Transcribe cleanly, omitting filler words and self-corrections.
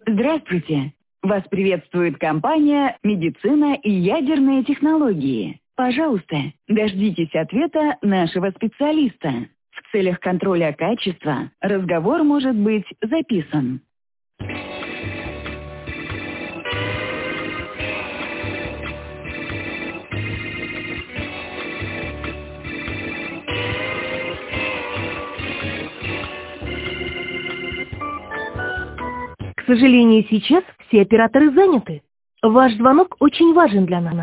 Здравствуйте! Вас приветствует компания «Медицина и ядерные технологии». Пожалуйста, дождитесь ответа нашего специалиста. В целях контроля качества разговор может быть записан. К сожалению, сейчас все операторы заняты. Ваш звонок очень важен для нас.